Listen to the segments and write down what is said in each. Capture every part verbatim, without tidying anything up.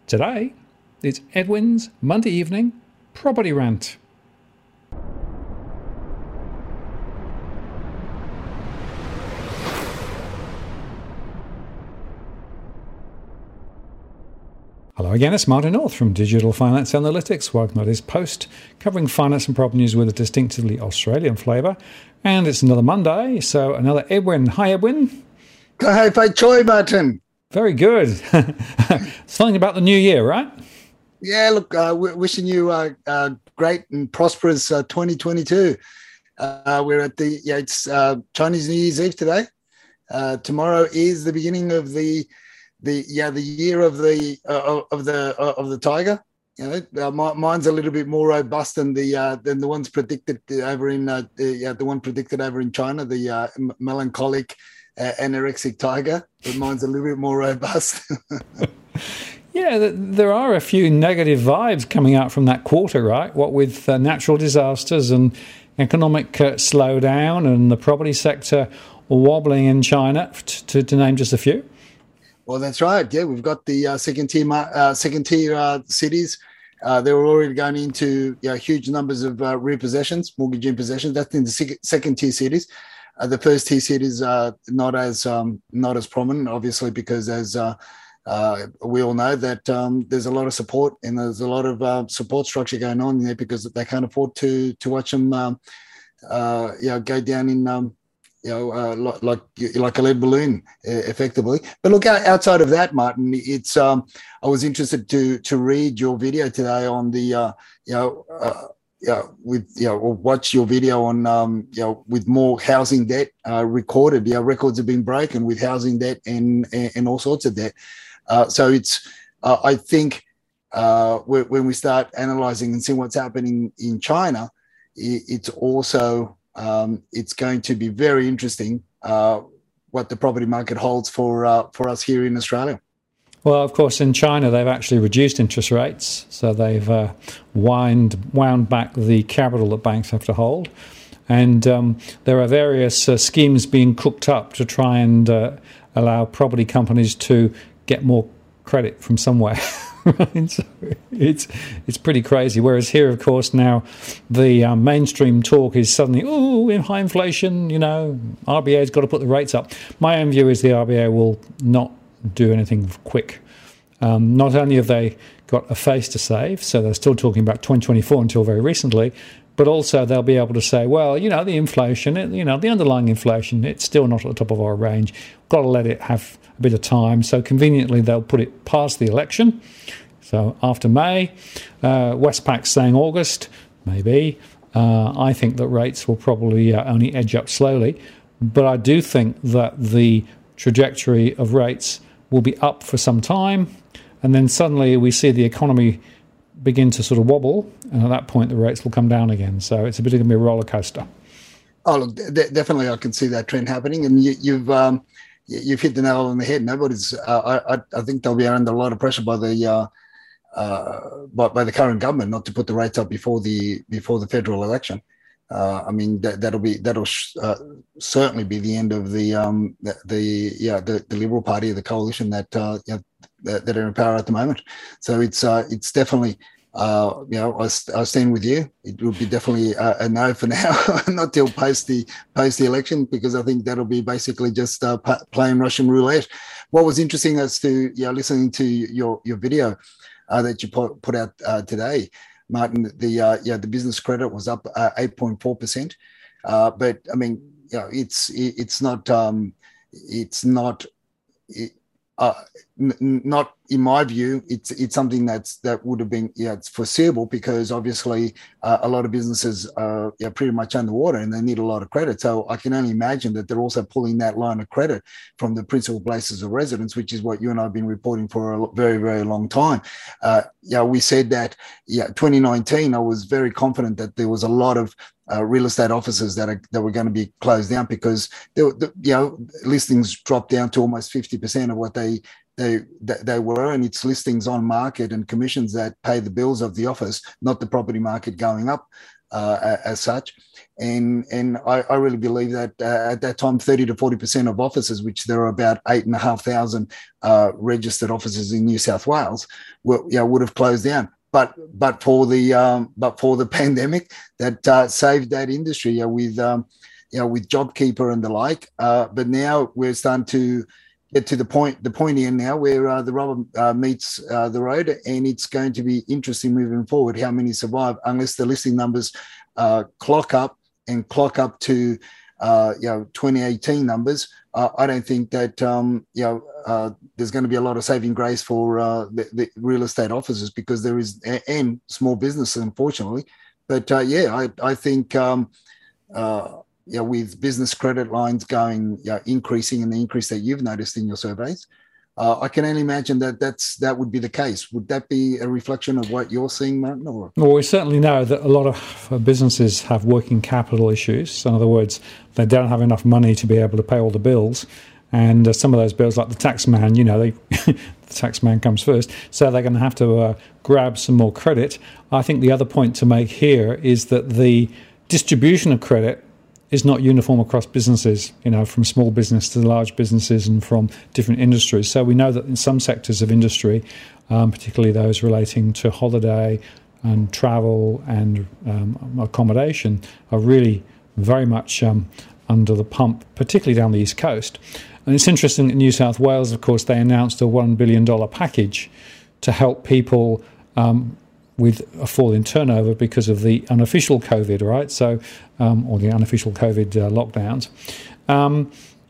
Today, it's Edwin's Monday evening property rant. Hello again, it's Martin North from Digital Finance Analytics. Welcome to this post covering finance and property news with a distinctively Australian flavour. And it's another Monday, so another Edwin. Hi, Edwin. Hi, Fai Choi, Martin. Very good. Something about the new year, right? Yeah, look, uh, we're wishing you a uh, uh, great and prosperous uh, twenty twenty-two. Uh, we're at the, yeah, it's uh, Chinese New Year's Eve today. Uh, tomorrow is the beginning of the, the yeah, the year of the uh, of the uh, of the tiger. You know, uh, my, mine's a little bit more robust than the uh, than the ones predicted over in uh, the, yeah, the one predicted over in China, the uh, melancholic uh, anorexic tiger. But mine's a little bit more robust. Yeah, there are a few negative vibes coming out from that quarter, right? What with uh, natural disasters and economic uh, slowdown and the property sector wobbling in China, to, to name just a few. Well, that's right. Yeah, we've got the uh, second tier uh, second tier uh, cities. Uh, they were already going into you know, huge numbers of uh, repossessions, mortgage repossessions. That's in the sec- second tier cities. Uh, the first tier cities are not as um, not as prominent, obviously, because as uh, uh, we all know that um, there's a lot of support and there's a lot of uh, support structure going on there because they can't afford to to watch them, um, uh, you know, go down in. Um, You know, uh, like like a lead balloon, uh, effectively. But look, outside of that, Martin, it's um, I was interested to to read your video today on the uh, you know, uh, you know, with you know, or watch your video on um, you know, with more housing debt uh, recorded. You know, records have been broken with housing debt and and, and all sorts of debt. Uh, so it's uh, I think uh, when we start analysing and seeing what's happening in China, it's also Um, it's going to be very interesting uh, what the property market holds for uh, for us here in Australia. Well, of course, in China, they've actually reduced interest rates. So they've uh, wind, wound back the capital that banks have to hold. And um, there are various uh, schemes being cooked up to try and uh, allow property companies to get more credit from somewhere. Right? So it's it's pretty crazy. Whereas here, of course, now the um, mainstream talk is suddenly, oh, in high inflation, you know, R B A's got to put the rates up. My own view is the R B A will not do anything quick. Um, not only have they got a face to save, so they're still talking about twenty twenty-four until very recently, but also they'll be able to say, well, you know, the inflation, it, you know, the underlying inflation, it's still not at the top of our range. Got to let it have a bit of time. So conveniently, they'll put it past the election. So after May, uh, Westpac's saying August, maybe. Uh, I think that rates will probably uh, only edge up slowly. But I do think that the trajectory of rates will be up for some time. And then suddenly we see the economy begin to sort of wobble. And at that point, the rates will come down again. So it's a bit of a roller coaster. Oh, look, de- definitely I can see that trend happening. And you, you've um, you've hit the nail on the head. Nobody's, uh, I, I think they'll be under a lot of pressure by the uh, uh, by, by the current government not to put the rates up before the before the federal election. Uh, I mean that, that'll be that'll uh, certainly be the end of the um, the, the yeah the, the Liberal Party of the coalition that uh, you know, that, that are in power at the moment. So it's uh, it's definitely uh, you know I, I stand with you. It will be definitely a, a no for now, not till post the post the election, because I think that'll be basically just uh, p- playing Russian roulette. What was interesting as to yeah listening to your your video uh, that you put, put out uh, today, Martin, the uh, yeah the business credit was up uh, eight point four percent, uh, but I mean you know it's it, it's not um, it's not it, uh, n- not in my view it's it's something that's that would have been yeah it's foreseeable, because obviously uh, a lot of businesses are yeah, pretty much underwater and they need a lot of credit. So I can only imagine that they're also pulling that line of credit from the principal places of residence, which is what you and I have been reporting for a very, very long time. Uh, yeah, we said that, yeah, twenty nineteen, I was very confident that there was a lot of uh, real estate offices that are, that were going to be closed down, because they, the, you know, listings dropped down to almost fifty percent of what they They they were, and it's listings on market and commissions that pay the bills of the office, not the property market going up. uh, as such. And and I, I really believe that uh, at that time, thirty to forty percent of offices, which there are about eight and a half thousand uh, registered offices in New South Wales, were, you know, would have closed down. But but for the um, but for the pandemic, that uh, saved that industry, you know, with um, you know with JobKeeper and the like. Uh, but now we're starting to get to the point the point here now where uh, the rubber uh, meets uh, the road, and it's going to be interesting moving forward how many survive unless the listing numbers uh, clock up. and clock up to, uh, you know, twenty eighteen numbers. Uh, I don't think that, um, you know, uh, there's going to be a lot of saving grace for uh, the, the real estate offices because there is, and small businesses, unfortunately. But uh, yeah, I, I think, um, uh, you know, with business credit lines going, you know, increasing and the increase that you've noticed in your surveys, Uh, I can only imagine that that's that would be the case. Would that be a reflection of what you're seeing, Martin? Or? Well, we certainly know that a lot of businesses have working capital issues. In other words, they don't have enough money to be able to pay all the bills. And uh, some of those bills, like the tax man, you know, they, the tax man comes first. So they're going to have to uh, grab some more credit. I think the other point to make here is that the distribution of credit is not uniform across businesses, you know, from small business to large businesses and from different industries. So we know that in some sectors of industry, um, particularly those relating to holiday and travel and um, accommodation, are really very much um, under the pump, particularly down the East Coast. And it's interesting that New South Wales, of course, they announced a one billion dollars package to help people um, with a fall in turnover because of the unofficial COVID, right? So, um, or the unofficial COVID uh, lockdowns. Um,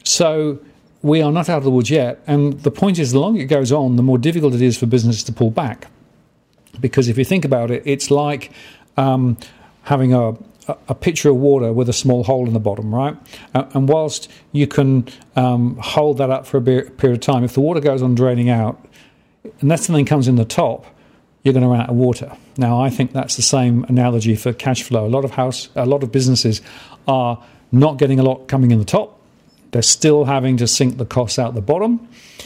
so we are not out of the woods yet. And the point is, the longer it goes on, the more difficult it is for businesses to pull back. Because if you think about it, it's like um, having a, a pitcher of water with a small hole in the bottom, right? Uh, and whilst you can um, hold that up for a period of time, if the water goes on draining out, unless something comes in the top, you're going to run out of water. Now, I think that's the same analogy for cash flow. A lot of house, a lot of businesses are not getting a lot coming in the top. They're still having to sink the costs out the bottom.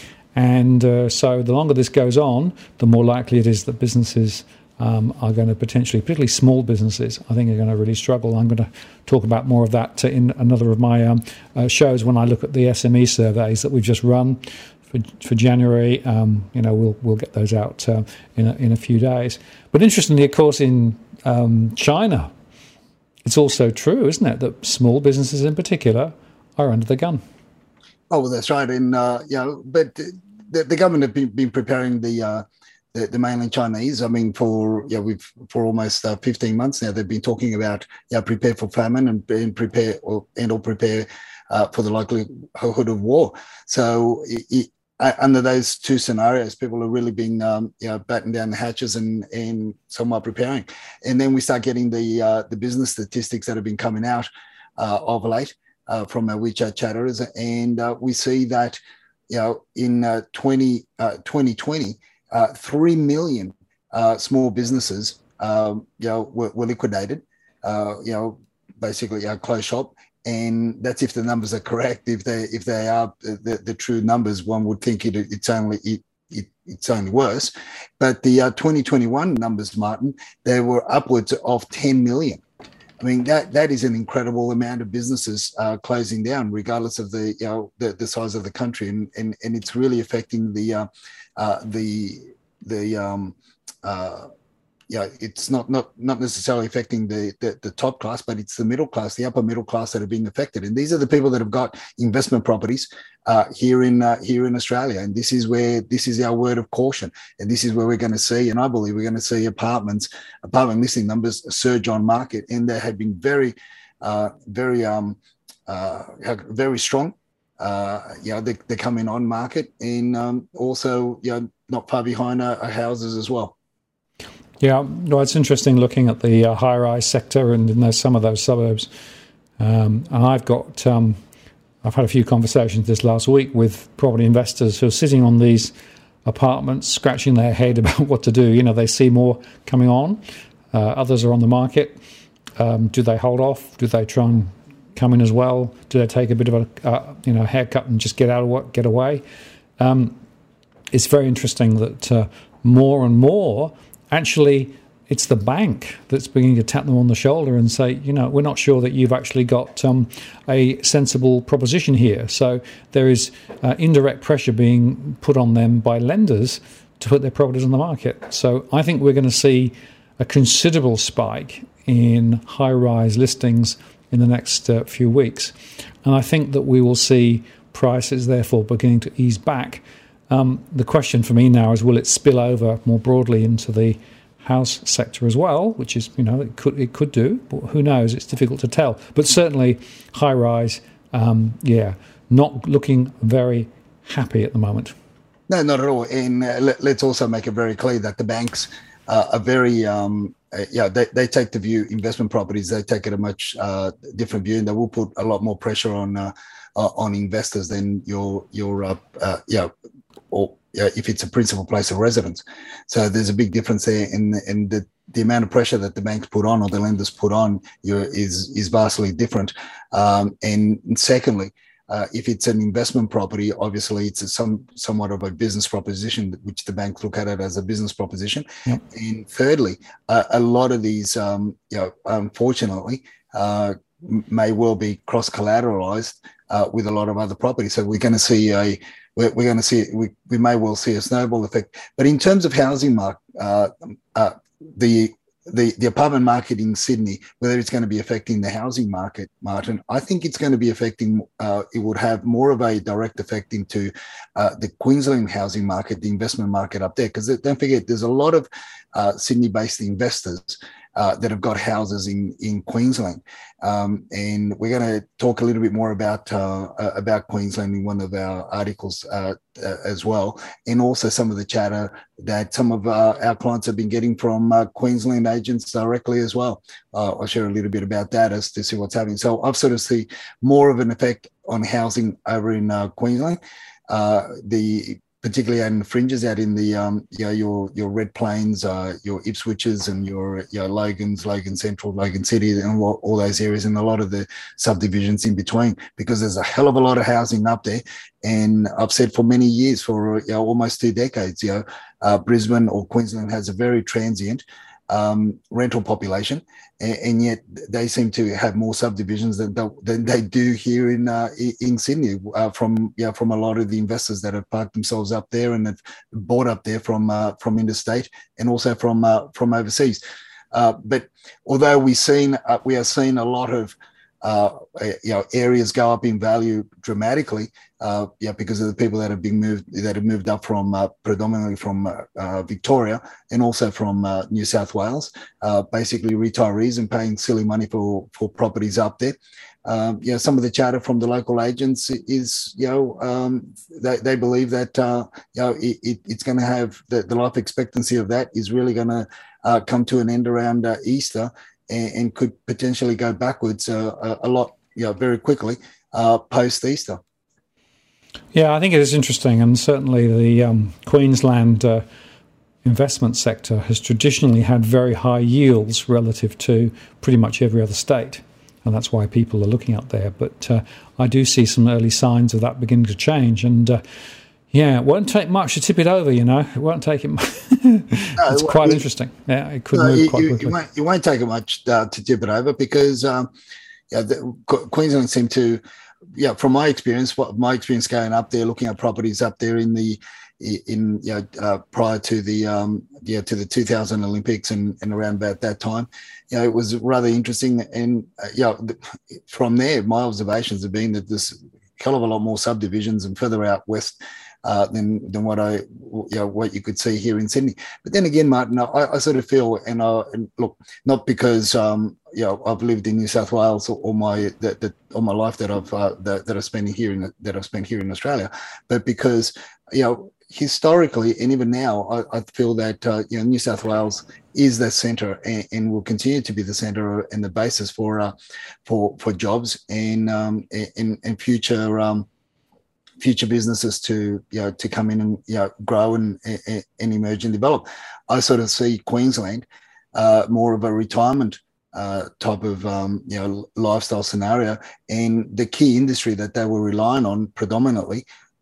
And uh, so the longer this goes on, the more likely it is that businesses um, are going to potentially, particularly small businesses, I think are going to really struggle. I'm going to talk about more of that in another of my um, uh, shows when I look at the S M E surveys that we've just run. For, for January, um, you know, we'll we'll get those out uh, in a, in a few days. But interestingly, of course, in um, China, it's also true, isn't it, that small businesses in particular are under the gun. Oh, well, that's right. And uh, you know, but the, the government have been, been preparing the, uh, the the mainland Chinese. I mean, for yeah, you know, we've for almost uh, fifteen months now, they've been talking about yeah, prepare for famine and, and prepare or and or prepare uh, for the likelihood of war. So. It, it, Under those two scenarios, people are really being, um, you know, batting down the hatches and and somewhat preparing. And then we start getting the uh, the business statistics that have been coming out uh, of late uh, from our WeChat chatters, and uh, we see that, you know, in uh, twenty twenty, uh, three million uh, small businesses, um, you know, were, were liquidated. Uh, you know, basically, uh, closed shop. And that's if the numbers are correct. If they if they are the, the true numbers, one would think it, it's only it, it it's only worse. But the uh, twenty twenty-one numbers, Martin, they were upwards of ten million. I mean, that that is an incredible amount of businesses uh, closing down, regardless of the you know the, the size of the country, and and, and it's really affecting the uh, uh, the the um, uh, yeah, it's not not not necessarily affecting the, the the top class, but it's the middle class, the upper middle class that are being affected. And these are the people that have got investment properties uh, here in uh, here in Australia. And this is where this is our word of caution. And this is where we're going to see, and I believe we're going to see apartments, apartment listing numbers surge on market. And they have been very, uh, very, um, uh, very strong. Uh, you know, they, they're coming on market, and um, also, you know, not far behind uh, houses as well. Yeah, well, it's interesting looking at the uh, high-rise sector and in those, some of those suburbs. Um, and I've got, um, I've had a few conversations this last week with property investors who are sitting on these apartments, scratching their head about what to do. You know, they see more coming on. Uh, others are on the market. Um, do they hold off? Do they try and come in as well? Do they take a bit of a, uh, you know, haircut and just get out of what, get away? Um, it's very interesting that uh, more and more. Actually, it's the bank that's beginning to tap them on the shoulder and say, you know, we're not sure that you've actually got um, a sensible proposition here. So there is uh, indirect pressure being put on them by lenders to put their properties on the market. So I think we're going to see a considerable spike in high-rise listings in the next uh, few weeks. And I think that we will see prices, therefore, beginning to ease back. Um, the question for me now is, will it spill over more broadly into the house sector as well, which is, you know, it could it could do, but who knows? It's difficult to tell. But certainly high-rise, um, yeah, not looking very happy at the moment. No, not at all. And uh, let, let's also make it very clear that the banks uh, are very, um, uh, yeah, they, they take the view, investment properties, they take it a much uh, different view, and they will put a lot more pressure on uh, uh, on investors than your, your uh, uh, yeah, or uh, if it's a principal place of residence. So there's a big difference there in, in the, the amount of pressure that the banks put on or the lenders put on you is, is vastly different. Um, and secondly, Uh, if it's an investment property, obviously it's a some somewhat of a business proposition, which the banks look at it as a business proposition. Yep. And thirdly, uh, a lot of these, um, you know, unfortunately, uh, may well be cross-collateralized uh, with a lot of other properties. So we're going to see a, we're, we're going to see, we, we may well see a snowball effect. But in terms of housing market, uh, uh, the The, the apartment market in Sydney, whether it's going to be affecting the housing market, Martin, I think it's going to be affecting, uh, it would have more of a direct effect into uh, the Queensland housing market, the investment market up there. Because don't forget, there's a lot of uh, Sydney-based investors uh, that have got houses in, in Queensland. Um, and we're going to talk a little bit more about uh, about Queensland in one of our articles uh, uh, as well, and also some of the chatter that some of uh, our clients have been getting from uh, Queensland agents directly as well. Uh, I'll share a little bit about that as to see what's happening. So I've sort of see more of an effect on housing over in uh, Queensland. Uh, the particularly out in the fringes, out in the um, you know, your your Red Plains, uh, your Ipswiches, and your you know, Logans, Logan Central, Logan City, and all, all those areas, and a lot of the subdivisions in between, because there's a hell of a lot of housing up there. And I've said for many years, for you know, almost two decades, you know, uh, Brisbane or Queensland has a very transient um, rental population, and, and yet they seem to have more subdivisions than they, than they do here in uh, in Sydney. Uh, from yeah, from a lot of the investors that have parked themselves up there and have bought up there from uh, from interstate and also from uh, from overseas. Uh, but although we've seen uh, we are seeing a lot of uh, you know, areas go up in value dramatically, uh, yeah, because of the people that have been moved, that have moved up from uh, predominantly from uh, uh, Victoria and also from uh, New South Wales, uh, basically retirees and paying silly money for, for properties up there. Um, you know, some of the chatter from the local agents is, you know, um, they, they believe that, uh, you know, it, it, it's going to have the, the life expectancy of that is really going to uh, come to an end around uh, Easter, and, and could potentially go backwards uh, a, a lot, you know, very quickly uh, post Easter. Yeah, I think it is interesting, and certainly the um, Queensland uh, investment sector has traditionally had very high yields relative to pretty much every other state, and that's why people are looking up there. But uh, I do see some early signs of that beginning to change, and uh, yeah, it won't take much to tip it over, you know. It won't take it much. It's no, quite it, interesting. Yeah, it could no, move you, quite quickly. It won't, it won't take it much uh, to tip it over because um, yeah, the, Queensland seem to, yeah, from my experience, what my experience going up there, looking at properties up there in the, in, you know, uh, prior to the, um, yeah, to the two thousand Olympics and, and around about that time, you know, it was rather interesting. And, uh, yeah, from there, my observations have been that there's a hell of a lot more subdivisions and further out west Uh, than than what I you know what you could see here in Sydney. But then again, Martin, I, I sort of feel, and, I, and look, not because um, you know I've lived in New South Wales all my that, that all my life that I've uh, that, that I've spent here in that I've spent here in Australia, but because you know historically and even now, I, I feel that uh, you know New South Wales is the centre and, and will continue to be the centre and the basis for uh, for for jobs and um, and, and future. Um, future businesses to, you know, to come in and, you know, grow and, and, and emerge and develop. I sort of see Queensland uh, more of a retirement uh, type of, um, you know, lifestyle scenario. And the key industry that they were relying on predominantly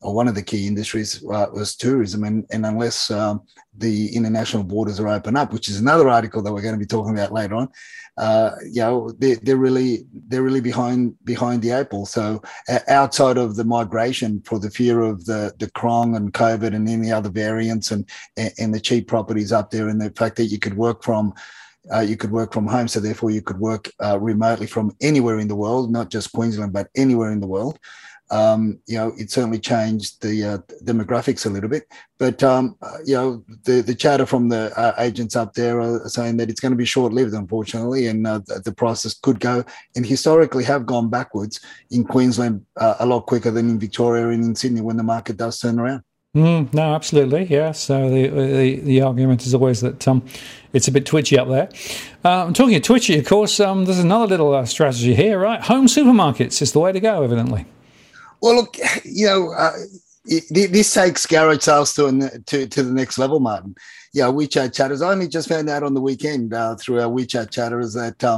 or one of the key industries uh, was tourism. And, and unless um, the international borders are open up, which is another article that we're going to be talking about later on, uh, you know, they're, they're really they're really behind behind the eight ball. So uh, outside of the migration for the fear of the the Krong and COVID and any other variants and and the cheap properties up there, and the fact that you could work from Uh, you could work from home, so therefore you could work uh, remotely from anywhere in the world, not just Queensland, but anywhere in the world. Um, you know, it certainly changed the uh, demographics a little bit. But, um, uh, you know, the, the chatter from the uh, agents up there are saying that it's going to be short-lived, unfortunately, and uh, the prices could go and historically have gone backwards in Queensland uh, a lot quicker than in Victoria and in Sydney when the market does turn around. Mm, no, absolutely, yeah. So the, the the argument is always that um, it's a bit twitchy up there. Uh, I'm talking of twitchy, of course. Um, there's another little uh, strategy here, right? Home supermarkets is the way to go, evidently. Well, look, you know, uh, it, this takes garage sales to, to to the next level, Martin. Yeah, WeChat chatters. I only just found out on the weekend uh, through our WeChat chatters that um,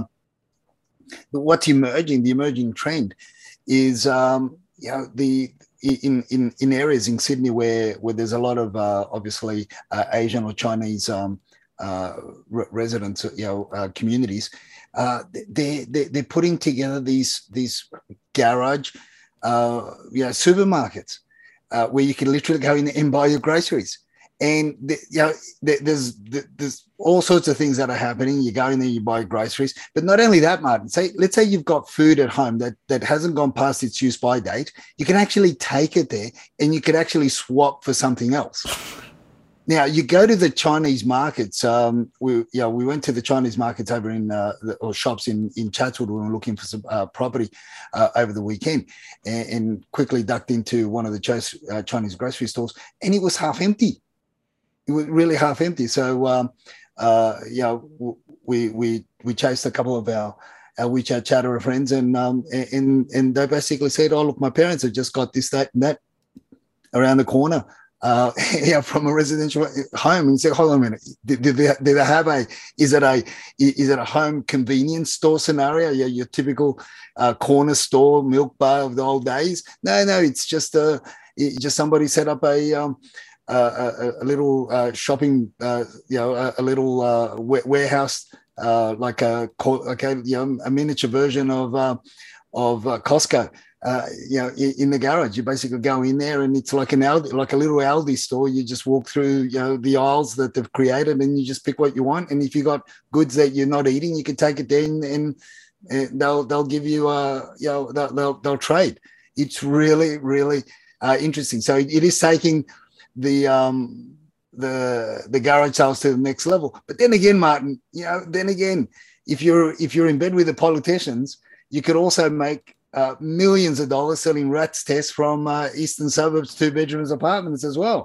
what's emerging, the emerging trend, is um, you know the in in in areas in Sydney where where there's a lot of uh, obviously uh, Asian or Chinese um, uh, re- residents, you know, uh, communities. Uh, they they they're putting together these these garage, uh, you know, supermarkets uh, where you can literally go in and buy your groceries. And the, you know, there's there's all sorts of things that are happening. You go in there, you buy groceries, but not only that, Martin. Say, let's say you've got food at home that that hasn't gone past its use by date. You can actually take it there, and you could actually swap for something else. Now, you go to the Chinese markets. Um, we you know we went to the Chinese markets over in uh, the, or shops in in Chatswood when we were looking for some uh, property uh, over the weekend, and, and quickly ducked into one of the Ch- uh, Chinese grocery stores, and it was half empty. It was really half empty. So, um, uh, you know, we we we chased a couple of our our WeChat chatterer friends, and um, and and they basically said, "Oh, look, my parents have just got this, that, and that around the corner, uh, yeah, from a residential home." And said, "Hold on a minute, did, did they did they have a? Is it a is it a home convenience store scenario? Yeah, your typical uh, corner store milk bar of the old days? No, no, it's just a it, just somebody set up a." Um, Uh, a, a little uh, shopping, uh, you know, a, a little uh, warehouse, uh, like a like a, you know, a miniature version of uh, of uh, Costco. Uh, you know, in, in the garage, you basically go in there, and it's like an Aldi, like a little Aldi store. You just walk through, you know, the aisles that they've created, and you just pick what you want. And if you got goods that you're not eating, you can take it in, and, and they'll they'll give you, uh, you know, they'll they'll, they'll trade. It's really really uh, interesting. So it, it is taking the um the the garage sales to the next level. But then again, Martin, you know, then again, if you're if you're in bed with the politicians, you could also make uh, millions of dollars selling rats tests from uh, eastern suburbs, two bedrooms apartments as well.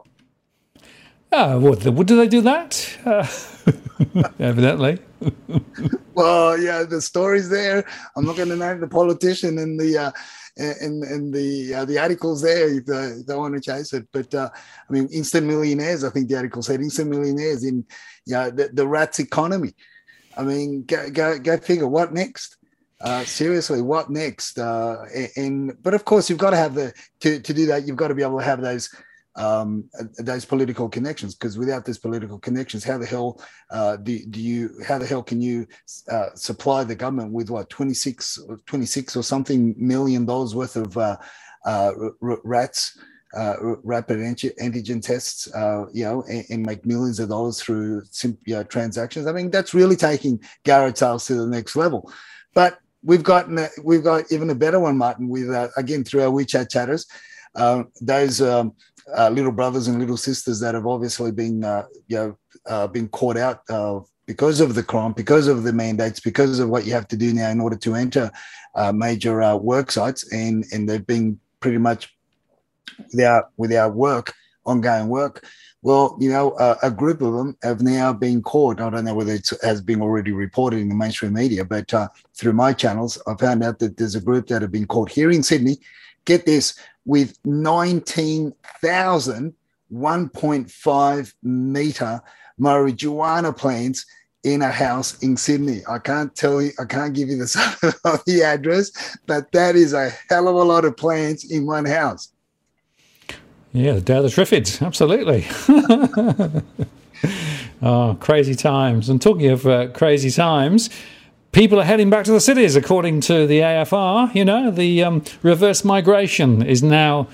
Oh, what, what do they do that? Uh, evidently. Well, yeah, the story's there. I'm not going to name the politician and the uh, and and the uh, the articles there if they don't want to chase it. But uh, I mean, instant millionaires. I think the article said instant millionaires in yeah the, the rats economy. I mean, go go go figure. What next? Uh, seriously, what next? Uh, and but of course, you've got to have the to to do that. You've got to be able to have those. Um, those political connections, because without those political connections, how the hell uh, do, do you? How the hell can you uh, supply the government with what twenty-six, twenty-six or something million dollars worth of uh, uh, r- rats, uh, rapid antigen tests, uh, you know, and, and make millions of dollars through simple you know, transactions? I mean, that's really taking garage sales to the next level. But we've got we've got even a better one, Martin. With uh, again through our WeChat chatters, uh, those. Um, Uh, little brothers and little sisters that have obviously been, uh, you know, uh, been caught out uh, because of the crime, because of the mandates, because of what you have to do now in order to enter uh, major uh, work sites, and and they've been pretty much without without work, ongoing work. Well, you know, uh, a group of them have now been caught. I don't know whether it has been already reported in the mainstream media, but uh, through my channels, I found out that there's a group that have been caught here in Sydney. Get this, with nineteen thousand one point five meter marijuana plants in a house in Sydney. I can't tell you, I can't give you the, the address, but that is a hell of a lot of plants in one house. Yeah, the day of the Triffids, absolutely. Oh, crazy times. And talking of uh, crazy times, people are heading back to the cities, according to the A F R. You know, the um, reverse migration is now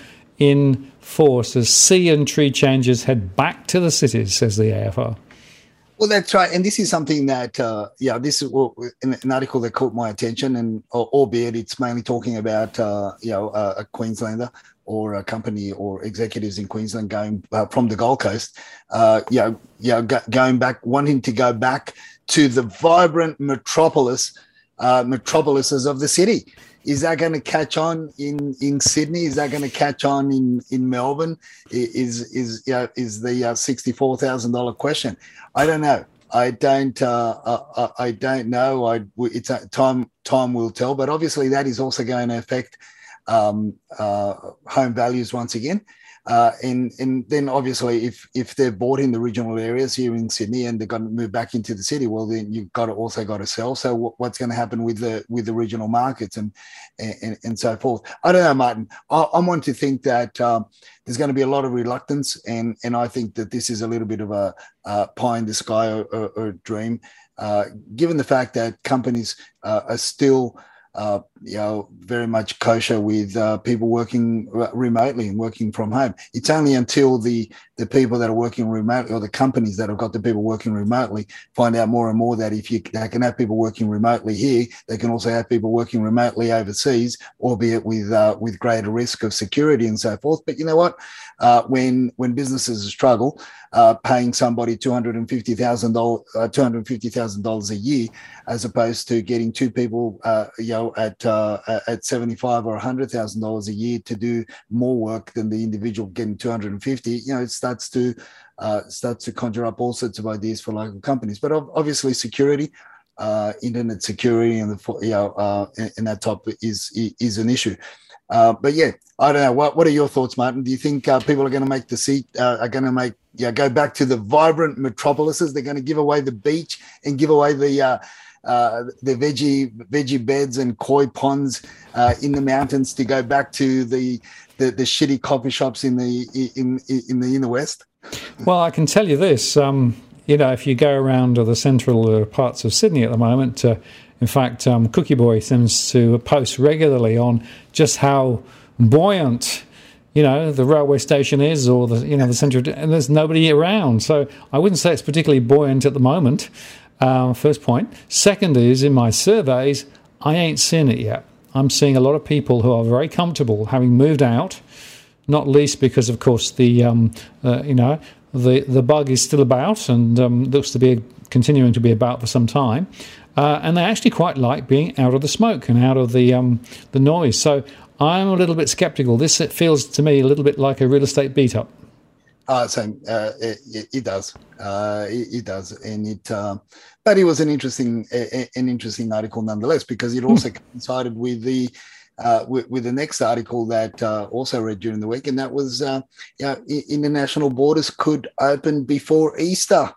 in force as sea and tree changers head back to the cities, says the A F R. Well, that's right. And this is something that, uh, yeah, this is an article that caught my attention, and albeit it's mainly talking about, uh, you know, a, a Queenslander or a company or executives in Queensland going uh, from the Gold Coast, uh, you know, you know, go, going back, wanting to go back to the vibrant metropolis, uh, metropolises of the city. Is that going to catch on in, in Sydney? Is that going to catch on in, in Melbourne? Is is you know, is the uh, sixty-four thousand dollars question? I don't know. I don't. Uh, I, I don't know. I it's a, time time will tell. But obviously, that is also going to affect um, uh, home values once again. Uh, and and then obviously, if if they're bought in the regional areas here in Sydney and they're going to move back into the city, well, then you've got to also got to sell. So w- what's going to happen with the with the regional markets and and, and so forth? I don't know, Martin. I, I want to think that um, there's going to be a lot of reluctance, and and I think that this is a little bit of a uh, pie in the sky or, or, or dream, uh, given the fact that companies uh, are still. Uh, you know, very much kosher with uh, people working remotely and working from home. It's only until the the people that are working remotely, or the companies that have got the people working remotely, find out more and more that if you they can have people working remotely here, they can also have people working remotely overseas, albeit with uh, with greater risk of security and so forth. But you know what? Uh, when when businesses struggle, uh, paying somebody two hundred and fifty thousand dollars, uh, two hundred fifty thousand dollars a year, as opposed to getting two people, uh, you know, at uh, at seventy-five or a hundred thousand dollars a year to do more work than the individual getting two hundred and fifty. You know, it starts to uh, starts to conjure up all sorts of ideas for local companies. But obviously, security, uh, internet security, and the you know, uh, and that type is is an issue. Uh, but yeah, I don't know. What What are your thoughts, Martin? Do you think uh, people are going to make the seat? Uh, are going to make yeah go back to the vibrant metropolises? They're going to give away the beach and give away the uh, uh, the veggie veggie beds and koi ponds uh, in the mountains to go back to the the, the shitty coffee shops in the in in the inner west? Well, I can tell you this. Um, you know, if you go around the central parts of Sydney at the moment. Uh, In fact, um, Cookie Boy seems to post regularly on just how buoyant, you know, the railway station is, or the you know the centre, and there's nobody around. So I wouldn't say it's particularly buoyant at the moment. Uh, first point. Second is, in my surveys, I ain't seen it yet. I'm seeing a lot of people who are very comfortable having moved out, not least because, of course, the um, uh, you know the the bug is still about and um, looks to be continuing to be about for some time. Uh, and they actually quite like being out of the smoke and out of the um, the noise. So I'm a little bit sceptical. This it feels to me a little bit like a real estate beat up. Uh, same. Uh, it, it does. Uh, it, it does, and it. Uh, but it was an interesting, a, an interesting article nonetheless, because it also coincided with the uh, with, with the next article that uh, also read during the week, and that was, uh, you know, international borders could open before Easter.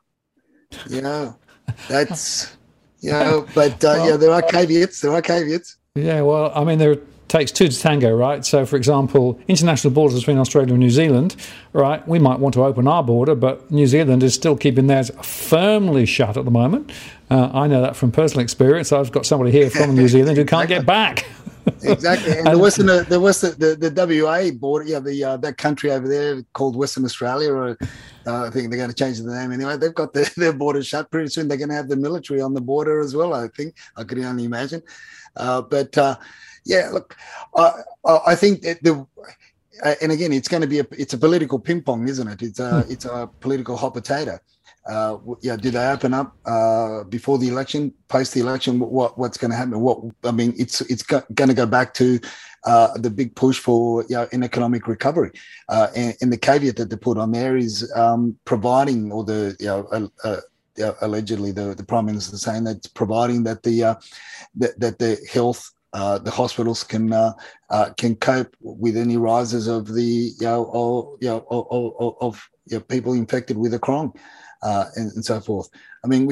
You know, that's. You know, but uh, well, yeah, there are caveats. There are caveats. Yeah, well, I mean, there takes two to tango, right? So, for example, international borders between Australia and New Zealand, right? We might want to open our border, but New Zealand is still keeping theirs firmly shut at the moment. Uh, I know that from personal experience. I've got somebody here from New Zealand who can't get back. Exactly, and the Western, the Western, the, the W A border, yeah, the uh, that country over there called Western Australia, or uh, I think they're going to change the name anyway. They've got the, their border shut. Pretty soon they're going to have the military on the border as well. I think I could only imagine, uh, but uh, yeah, look, I, I think that the. Uh, and again, it's going to be a it's a political ping pong, isn't it? It's a it's a political hot potato. Uh, yeah, do they open up uh, before the election, post the election? What what's going to happen? What I mean, it's it's go, going to go back to uh, the big push for you know, an economic recovery, uh, and, and the caveat that they put on there is um, providing, or the you know. Uh, uh, uh, allegedly, the, the Prime Minister is saying that providing that the uh, that, that the health Uh, the hospitals can uh, uh, can cope with any rises of the you know or, you know of, of, of you know, people infected with the Cron uh, and, and so forth. I mean, we can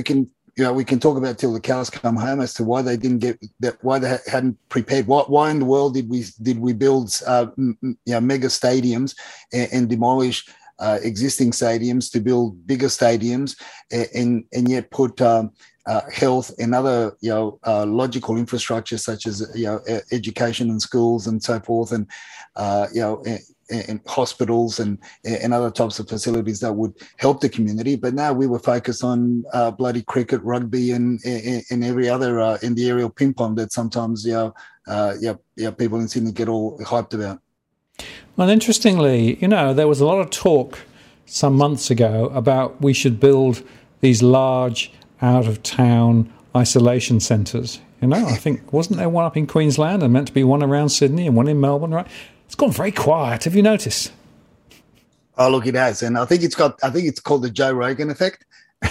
you know, we can talk about till the cows come home as to why they didn't get that, why they hadn't prepared. Why, why in the world did we did we build uh, you know, mega stadiums and, and demolish uh, existing stadiums to build bigger stadiums, and and yet put um, uh, health and other you know uh, logical infrastructure such as you know education and schools and so forth, and uh, you know. and hospitals and and other types of facilities that would help the community. But now we were focused on uh, bloody cricket, rugby, and and, and every other uh, in the aerial ping pong that sometimes you know, uh, yeah, yeah, people in Sydney get all hyped about. Well, interestingly, you know, there was a lot of talk some months ago about we should build these large out-of-town isolation centres. You know, I think, wasn't there one up in Queensland and meant to be one around Sydney and one in Melbourne, right? It's gone very quiet. Have you noticed? Oh, look, it has. And I think it's got, I think it's called the Joe Rogan effect.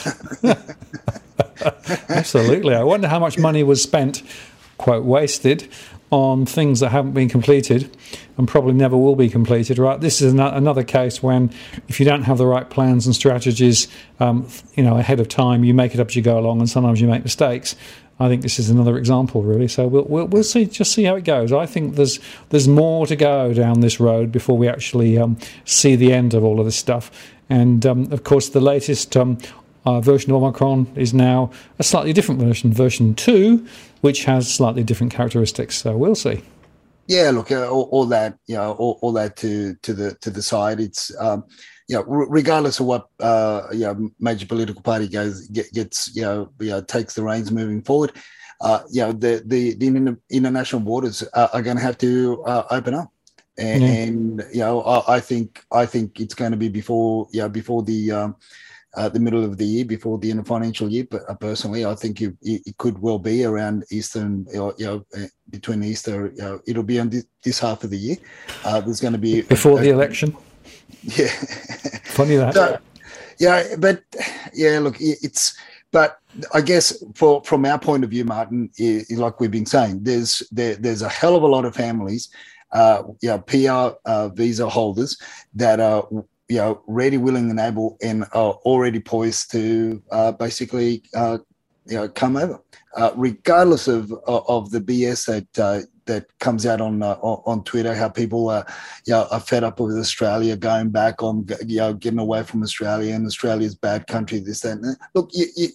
Absolutely. I wonder how much money was spent, quote, wasted, on things that haven't been completed and probably never will be completed, right? This is another case when if you don't have the right plans and strategies, um, you know, ahead of time, you make it up as you go along, and sometimes you make mistakes. I think this is another example, really. So we'll we'll, we'll see, just see how it goes. I think there's there's more to go down this road before we actually um, see the end of all of this stuff. And um, of course, the latest um, uh, version of Omicron is now a slightly different version, version two, which has slightly different characteristics. So we'll see. Yeah, look, uh, all, all that, you know, all, all that to to the to the side. It's um, you know, regardless of what uh, you know, major political party goes get, gets, you know, you know, takes the reins moving forward. Uh, you know, the the, the international borders are, are going to have to uh, open up, and, mm-hmm. and you know, I, I think I think it's going to be before, you know, before the um, uh, the middle of the year, before the end of financial year. But uh, personally, I think it, it could well be around Easter, and, you know, between Easter, you know, it'll be on this, this half of the year. Uh, there's going to be before a, the election. Yeah, funny that. So, yeah, but yeah, look, it's. But I guess for from our point of view, Martin, is, like we've been saying, there's there, there's a hell of a lot of families, uh, you know, P R uh, visa holders that are, you know, ready, willing, and able, and are already poised to uh, basically, uh, you know, come over, uh, regardless of of the B S that. Uh, that comes out on uh, on Twitter, how people are, you know, are fed up with Australia, going back on, you know, getting away from Australia, and Australia's bad country, this, that, and that. Look, you, you,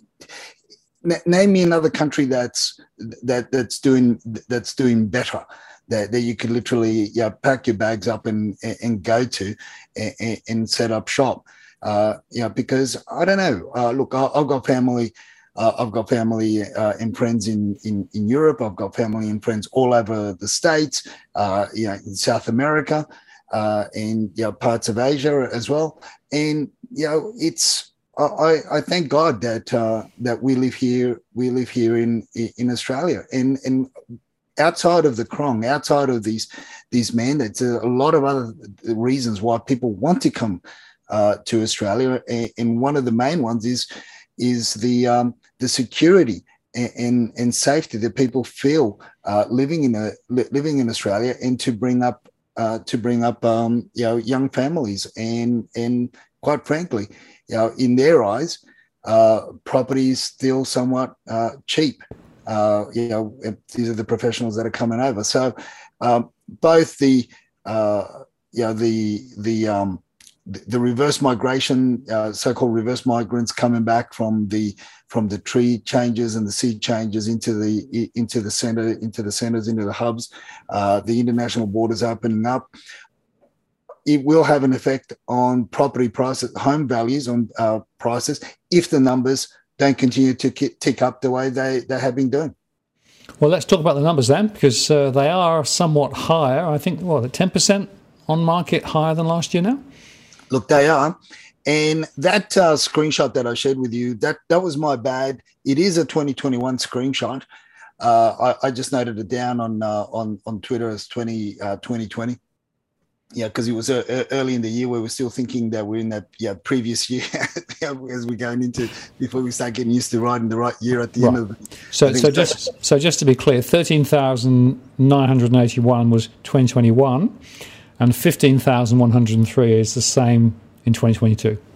n- name me another country that's that that's doing that's doing better, that, that you could literally, you know, pack your bags up and and go to and, and set up shop. Uh, you know, because I don't know. Uh, look, I, I've got family. Uh, I've got family uh, and friends in, in, in Europe. I've got family and friends all over the States, uh, you know, in South America, uh, and, you know, parts of Asia as well. And, you know, it's, I, I thank God that, uh, that we live here, we live here in, in Australia, and, and outside of the Crong, outside of these, these mandates, a lot of other reasons why people want to come uh, to Australia. And one of the main ones is, is the um, the security and, and, and safety that people feel uh, living in a living in Australia, and to bring up uh, to bring up um, you know, young families, and and quite frankly, you know, in their eyes, uh, property is still somewhat uh, cheap. Uh, you know, these are the professionals that are coming over. So um, both the uh, you know the the um, the reverse migration, uh, so-called reverse migrants coming back from the from the tree changes and the seed changes into the into the center, into the centers, into the hubs, uh, the international borders opening up. It will have an effect on property prices, home values, on uh, prices, if the numbers don't continue to tick up the way they, they have been doing. Well, let's talk about the numbers then, because uh, they are somewhat higher. I think, what, ten percent on market higher than last year now? Look, they are. And that uh, screenshot that I shared with you, that, that was my bad. It is a twenty twenty-one screenshot. Uh, I, I just noted it down on uh, on, on Twitter as twenty twenty. Yeah, because it was uh, early in the year where we're still thinking that we're in that yeah previous year as we're going into, before we start getting used to riding the right year at the right. end of the So, so just so just to be clear, thirteen thousand nine hundred eighty-one was twenty twenty-one, and fifteen thousand one hundred three is the same in twenty twenty-two.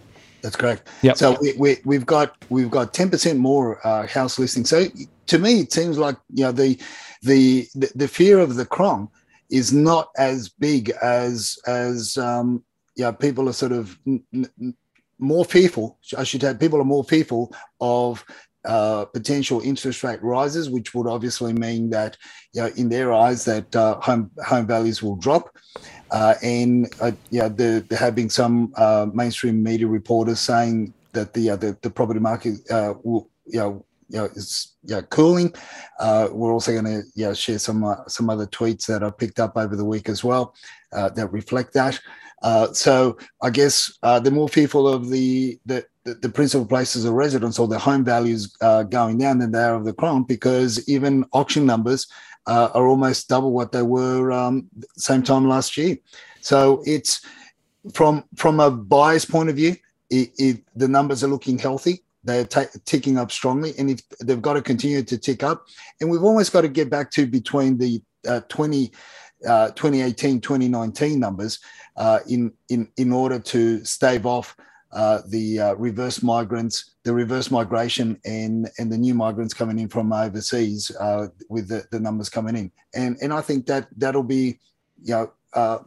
That's correct. Yep. So we, we we've got we've got ten percent more uh, house listings. So to me, it seems like you know the the the, the fear of the Krong is not as big as as um, you know, people are sort of n- n- more fearful. I should say people are more fearful of uh, potential interest rate rises, which would obviously mean that you know in their eyes that uh, home home values will drop. Uh, and uh, yeah, there, there have been some uh, mainstream media reporters saying that the uh, the, the property market uh, will, you know, you know, is you know, cooling. Uh, we're also going to you know, share some uh, some other tweets that I picked up over the week as well uh, that reflect that. Uh, so I guess uh, they're more fearful of the the, the principal places of residence or the home values uh, going down than they are of the Krong, because even auction numbers Uh, are almost double what they were um, same time last year. So it's from from a buyer's point of view, it, it, the numbers are looking healthy. They're t- ticking up strongly, and if they've got to continue to tick up. And we've almost got to get back to between the uh, twenty, uh, twenty eighteen, twenty nineteen numbers uh, in in in order to stave off uh, the uh, reverse migrants, the reverse migration, and and the new migrants coming in from overseas uh, with the, the numbers coming in. And and I think that that'll be, you know, uh,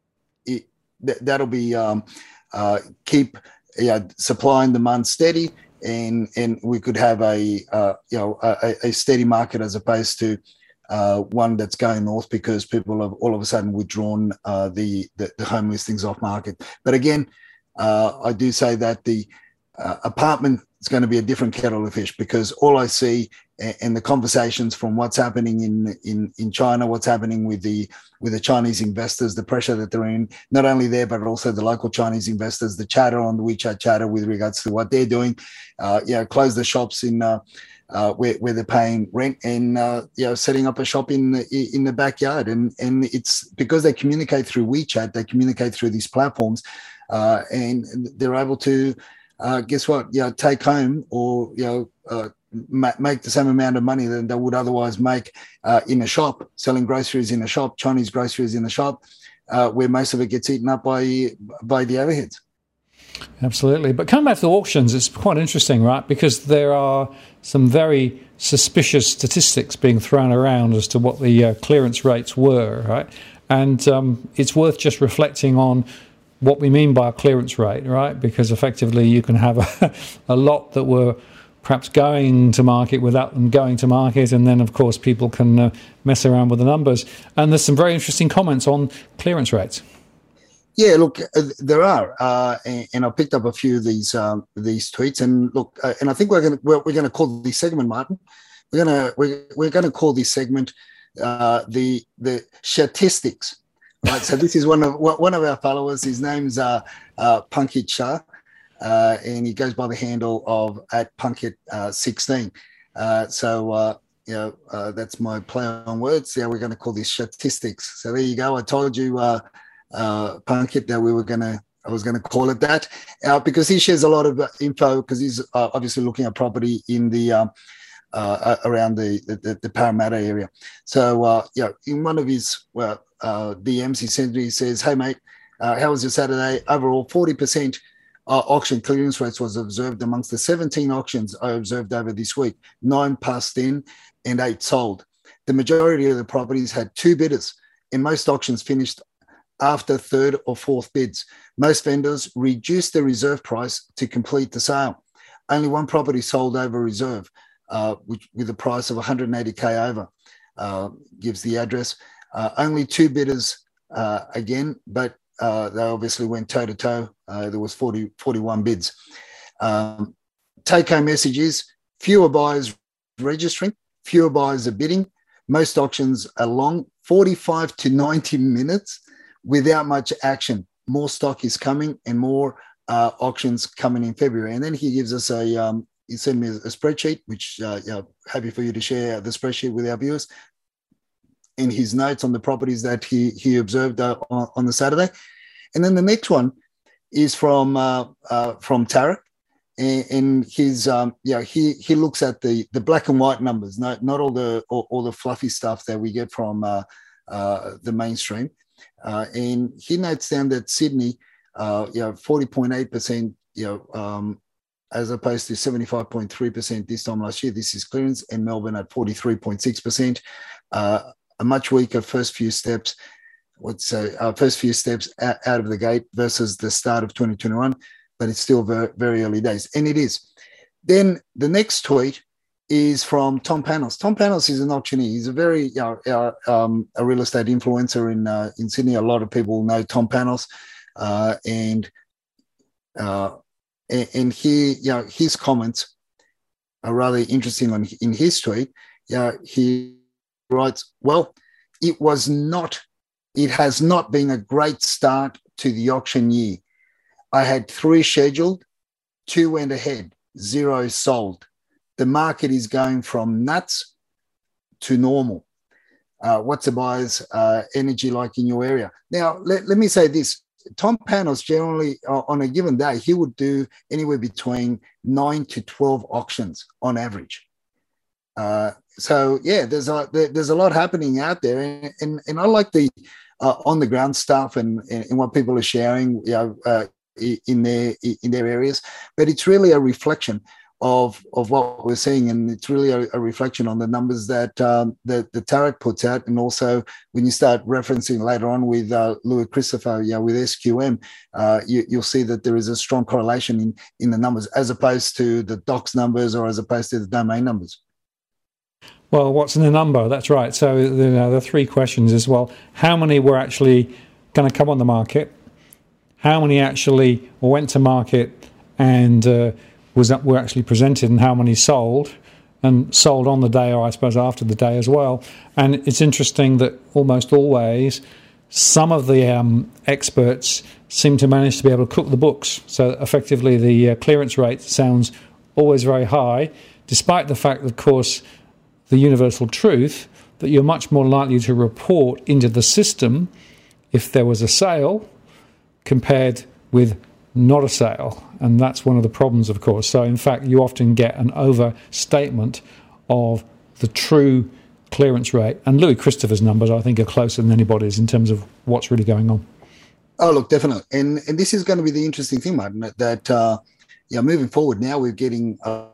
it, that, that'll be um, uh, keep you know, supply and demand steady, and and we could have a uh, you know a, a steady market as opposed to uh, one that's going north because people have all of a sudden withdrawn uh, the, the the home listings off market. But again, uh, I do say that the uh, apartment is going to be a different kettle of fish, because all I see and the conversations from what's happening in, in, in China, what's happening with the with the Chinese investors, the pressure that they're in, not only there, but also the local Chinese investors, the chatter on the WeChat chatter with regards to what they're doing, uh, you know, close the shops in uh, uh, where, where they're paying rent, and, uh, you know, setting up a shop in the, in the backyard. And, and it's because they communicate through WeChat, they communicate through these platforms, uh, and they're able to, uh, guess what, you know, take home or, you know, uh, make the same amount of money than they would otherwise make uh, in a shop, selling groceries in a shop, Chinese groceries in a shop, uh, where most of it gets eaten up by by the overheads. Absolutely. But coming back to the auctions, it's quite interesting, right? Because there are some very suspicious statistics being thrown around as to what the uh, clearance rates were, right? And um, it's worth just reflecting on what we mean by a clearance rate, right? Because effectively you can have a, a lot that were perhaps going to market without them going to market, and then of course people can uh, mess around with the numbers. And there's some very interesting comments on clearance rates. Yeah, look, uh, there are, uh, and, and I picked up a few of these um, these tweets. And look, uh, and I think we're going to we're, we're going to call this segment, Martin. We're going to we're, we're going to call this segment uh, the the statistics. Right. So this is one of one of our followers. His name's uh, uh, Punkit Shah. Uh, and he goes by the handle of at Punkit uh, sixteen. Uh, so, uh, you know, uh, that's my play on words. Yeah, we're going to call this statistics. So there you go. I told you, uh, uh, Punkit, that we were going to, I was going to call it that, uh, because he shares a lot of info, because he's uh, obviously looking at property in the um, uh, around the, the the Parramatta area. So, uh, yeah, in one of his well, uh, D Ms, he sent me, he says, "Hey mate, uh, how was your Saturday? Overall, forty percent." Uh, auction clearance rates was observed amongst the seventeen auctions I observed over this week. Nine passed in and eight sold. The majority of the properties had two bidders, and most auctions finished after third or fourth bids. Most vendors reduced the reserve price to complete the sale. Only one property sold over reserve, uh, which, with a price of one hundred eighty K over, uh, gives the address. Uh, only two bidders uh, again, but Uh, they obviously went toe-to-toe. Uh, there was forty, forty-one bids. Um, take-home messages: fewer buyers registering, fewer buyers are bidding. Most auctions are long, forty-five to ninety minutes, without much action. More stock is coming, and more uh, auctions coming in February. And then he gives us a, um, he sent me a spreadsheet, which uh, you know, happy for you to share the spreadsheet with our viewers, in his notes on the properties that he he observed uh, on, on the Saturday. And then the next one is from uh, uh, from Tarek, and, and his um, yeah he he looks at the the black and white numbers, not not all the all, all the fluffy stuff that we get from uh, uh, the mainstream, uh, and he notes down that Sydney, uh, you know, forty point eight percent you know, um, as opposed to seventy-five point three percent this time last year. This is clearance, and Melbourne at forty-three point six percent. Uh, a much weaker first few steps. What's uh, our first few steps out, out of the gate versus the start of twenty twenty-one, but it's still very, very early days, and it is. Then the next tweet is from Tom Panos. Tom Panos is an auctioneer. He's a very, you know, uh, um, a real estate influencer in uh, in Sydney. A lot of people know Tom Panos, uh, and uh, and, and he, you know, his comments are rather interesting on in his tweet. Yeah, he writes, "Well, it was not, it has not been a great start to the auction year. I had three scheduled, two went ahead, zero sold. The market is going from nuts to normal. Uh, what's the buyer's uh, energy like in your area?" Now, let, let me say this. Tom Panos generally, uh, on a given day, he would do anywhere between nine to twelve auctions on average. Uh, so, yeah, there's a, there, there's a lot happening out there. And, and, and I like the uh, on-the-ground stuff and, and, and what people are sharing, you know, uh, in their in their areas. But it's really a reflection of of what we're seeing, and it's really a, a reflection on the numbers that um, that the Tarek puts out, and also when you start referencing later on with uh, Louis Christopher, yeah, with S Q M, uh, you, you'll see that there is a strong correlation in in the numbers as opposed to the docs numbers or as opposed to the domain numbers. Well, what's in the number? That's right. So you know, the three questions is, well, how many were actually going to come on the market? How many actually went to market and uh, was that were actually presented, and how many sold, and sold on the day, or I suppose after the day as well. And it's interesting that almost always some of the um, experts seem to manage to be able to cook the books. So effectively the uh, clearance rate sounds always very high, despite the fact that, of course, the universal truth that you're much more likely to report into the system if there was a sale compared with not a sale. And that's one of the problems, of course. So in fact, you often get an overstatement of the true clearance rate. And Louis Christopher's numbers, I think, are closer than anybody's in terms of what's really going on. Oh, look, definitely. And and this is going to be the interesting thing, Martin, that, that uh, yeah, moving forward now we're getting, uh,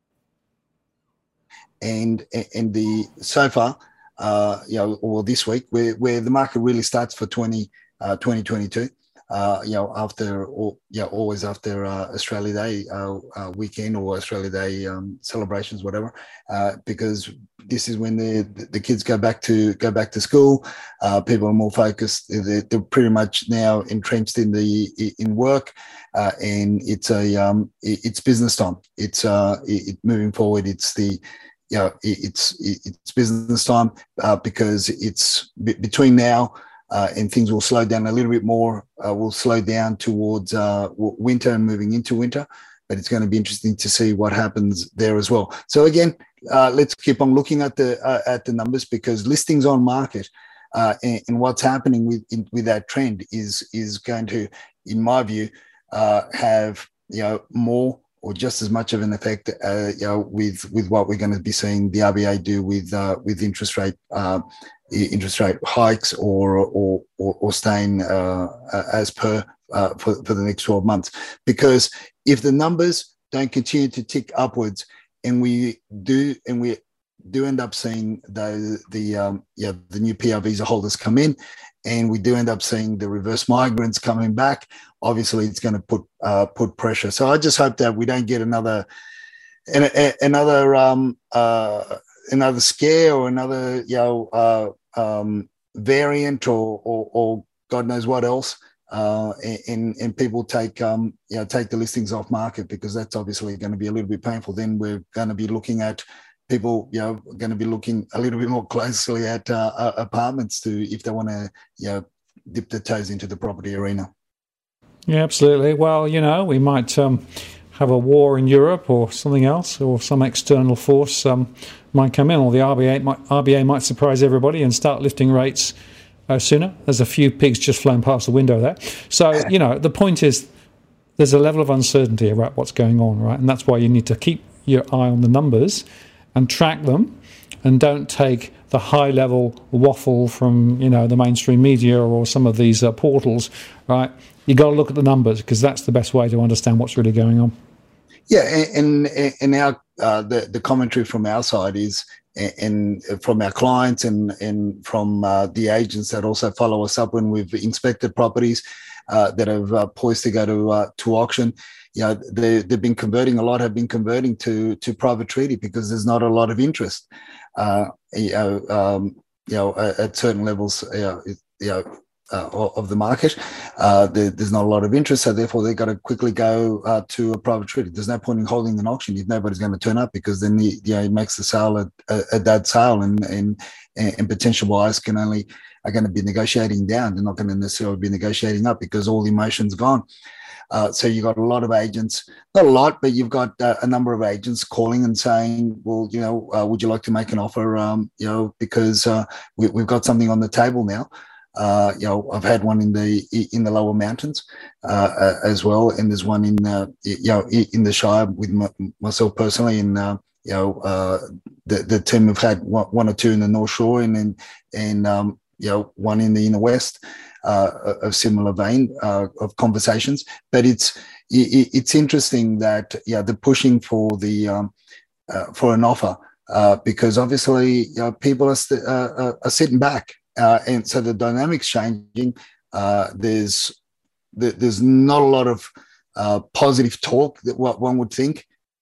and and the so far, uh, you know, or this week, where, where the market really starts for twenty twenty-two. Uh, you know, after, or, yeah, always after uh, Australia Day uh, uh, weekend or Australia Day um, celebrations, whatever, uh, because this is when the the kids go back to go back to school. Uh, people are more focused. They're, they're pretty much now entrenched in the in work, uh, and it's a um, it's business time. It's uh, it, moving forward. It's the you know, it's it's business time uh, because it's b- between now. Uh, and things will slow down a little bit more. Uh, will slow down towards uh, winter and moving into winter, but it's going to be interesting to see what happens there as well. So again, uh, let's keep on looking at the uh, at the numbers, because listings on market uh, and, and what's happening with in, with that trend is is going to, in my view, uh, have you know more or just as much of an effect, uh, you know, with with what we're going to be seeing the R B A do with uh, with interest rate. Uh, interest rate hikes or or or, or staying uh, as per uh, for, for the next twelve months. Because if the numbers don't continue to tick upwards, and we do and we do end up seeing the the um, yeah the new P R visa holders come in, and we do end up seeing the reverse migrants coming back, obviously it's going to put uh, put pressure. So I just hope that we don't get another an, another um, uh, another scare or another, you know, uh, um, variant or, or, or God knows what else, uh, and, and people take, um, you know, take the listings off market, because that's obviously going to be a little bit painful. Then we're going to be looking at people, you know, going to be looking a little bit more closely at uh, apartments to, if they want to, you know, dip their toes into the property arena. Yeah, absolutely. Well, you know, we might um, have a war in Europe or something else, or some external force um, might come in, or the R B A might, R B A might surprise everybody and start lifting rates uh, sooner. There's a few pigs just flown past the window there. So, you know, the point is there's a level of uncertainty about what's going on, right? And that's why you need to keep your eye on the numbers and track them, and don't take the high-level waffle from, you know, the mainstream media or some of these uh, portals, right? You got to look at the numbers, because that's the best way to understand what's really going on. Yeah, and and our uh, the the commentary from our side is, and from our clients and and from uh, the agents that also follow us up when we've inspected properties uh, that have uh, poised to go to uh, to auction. You know, they they've been converting. A lot have been converting to to private treaty because there's not a lot of interest. Uh, you know, um, you know, at, at certain levels, you know, you know uh, of the market, uh, there, there's not a lot of interest. So therefore, they've got to quickly go uh, to a private treaty. There's no point in holding an auction if nobody's going to turn up, because then the, you know, it makes the sale a, a, a dead sale, and and and potential buyers can only are going to be negotiating down. They're not going to necessarily be negotiating up because all the emotion's gone. Uh, so you've got a lot of agents, not a lot, but you've got uh, a number of agents calling and saying, well, you know, uh, would you like to make an offer, um, you know, because uh, we, we've got something on the table now. Uh, you know, I've had one in the in the lower mountains uh, as well, and there's one in, uh, you know, in the Shire with my, myself personally, and, uh, you know, uh, the, the team have had one, one or two in the North Shore, and then, and, um, you know, one in the inner west. Uh, of similar vein uh, of conversations, but it's it, it's interesting that yeah they're pushing for the um, uh, for an offer uh, because obviously you know, people are, st- uh, are sitting back, uh, and so the dynamics changing. Uh, there's there's not a lot of uh, positive talk that what one would think,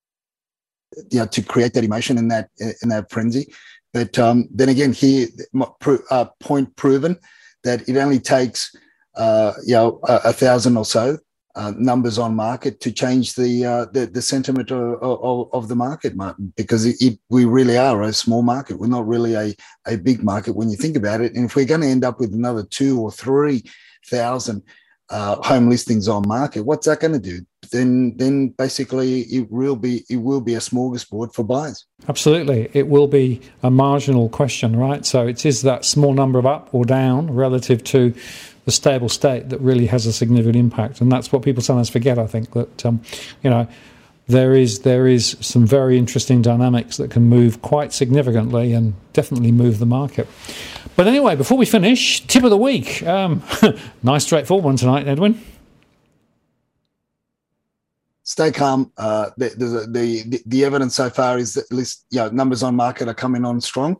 you know, to create that emotion in that in that frenzy. But um, then again, here uh, point proven. That it only takes, uh, you know, a, a thousand or so uh, numbers on market to change the uh, the, the sentiment of, of, of the market, Martin, because it, it, we really are a small market. We're not really a, a big market when you think about it. And if we're going to end up with another two or three thousand uh, home listings on market, what's that going to do? Then, then basically it will be it will be a smorgasbord for buyers. Absolutely, it will be a marginal question, right? So it is that small number of up or down relative to the stable state that really has a significant impact, and that's what people sometimes forget. I think that um, you know there is there is some very interesting dynamics that can move quite significantly and definitely move the market. But anyway, before we finish, tip of the week. Um, nice straightforward one tonight, Edwin. Stay calm. Uh, the, the, the, the evidence so far is that at least you know, numbers on market are coming on strong.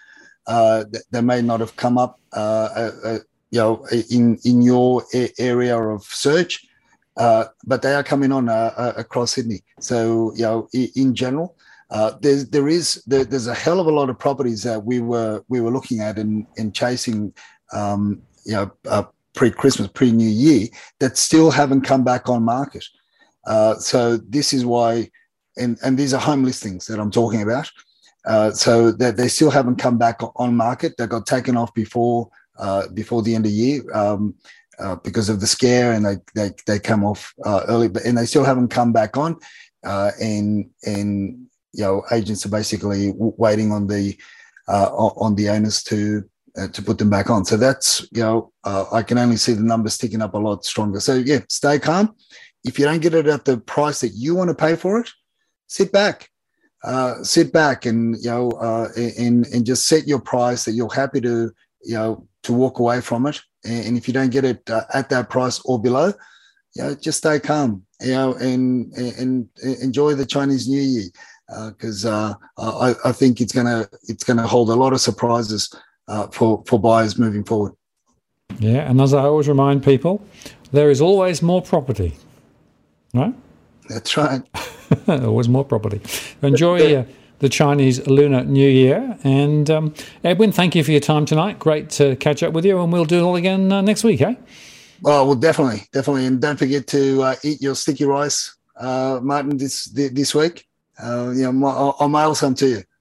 Uh, they may not have come up, uh, uh, you know, in in your area of search, uh, but they are coming on uh, across Sydney. So you know, in general, uh, there's there is there, there's a hell of a lot of properties that we were we were looking at and, and chasing, um, you know, uh, pre-Christmas, pre-New Year that still haven't come back on market. Uh, so this is why, and, and these are home listings that I'm talking about. Uh, so that they still haven't come back on market. They got taken off before uh, before the end of the year um, uh, because of the scare, and they they, they come off uh, early, but and they still haven't come back on. Uh, and and you know, agents are basically w- waiting on the uh, on the owners to uh, to put them back on. So that's you know, uh, I can only see the numbers ticking up a lot stronger. So yeah, stay calm. If you don't get it at the price that you want to pay for it, sit back, uh, sit back, and you know, uh, and and just set your price that you're happy to, you know, to walk away from it. And if you don't get it uh, at that price or below, you know, just stay calm, you know, and and, and enjoy the Chinese New Year, because uh, uh, I, I think it's gonna it's gonna hold a lot of surprises uh, for for buyers moving forward. Yeah, and as I always remind people, there is always more property. Right? That's right. Always more property. Enjoy uh, the Chinese Lunar New Year. And um, Edwin, thank you for your time tonight. Great to catch up with you, and we'll do it all again uh, next week, eh? Oh, well, definitely, definitely. And don't forget to uh, eat your sticky rice, uh, Martin, this this week. Uh, you know, I'll, I'll mail some to you.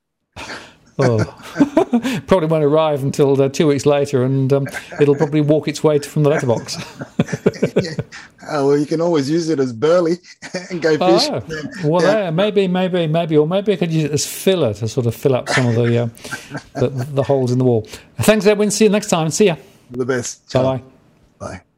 Oh. Probably won't arrive until uh, two weeks later, and um, it'll probably walk its way to, from the letterbox. Yeah. Oh, well, you can always use it as burley and go fishing. Oh, well, yeah. yeah, maybe, maybe, maybe, or maybe I could use it as filler to sort of fill up some of the uh, the, the holes in the wall. Thanks, Edwin. See you next time. See ya. All the best. Bye-bye. Bye.